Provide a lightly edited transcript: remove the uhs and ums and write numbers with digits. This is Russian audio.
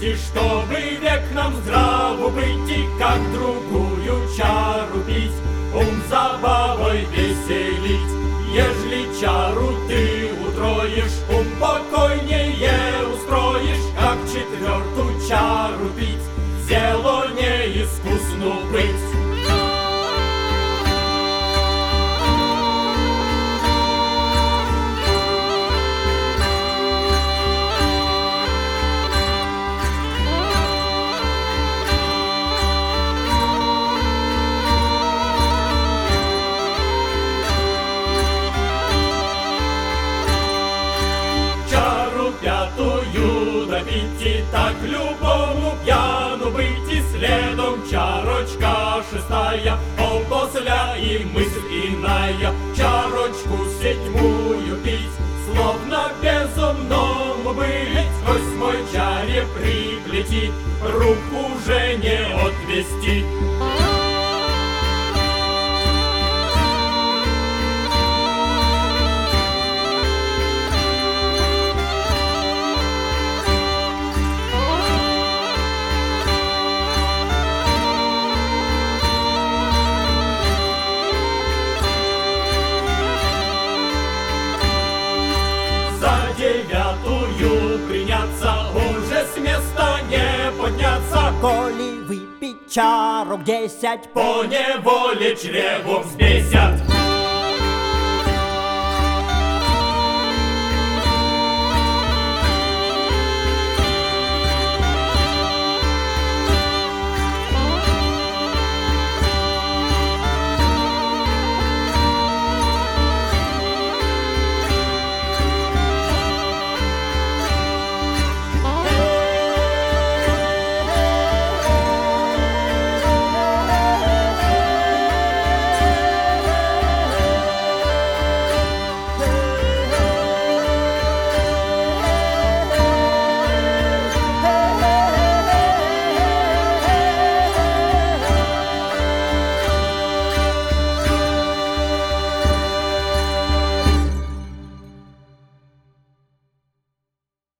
пейте, чтобы век нам здраво быть, и как другую чару пить, ум забавой веселить. Ежели чару ты утроишь, ум покойнее устроишь, как четвертую чару пить, дело неискусно быть. Пятую допить, так любому пьяну быть, и следом чарочка шестая, опосля и мысль иная. Чарочку седьмую пить, словно безумному быть, к восьмой чаре приплети, руку уже не отвести. Девятую приняться, уже с места не подняться. Коли выпить чарок 10, поневоле чревом взбесят.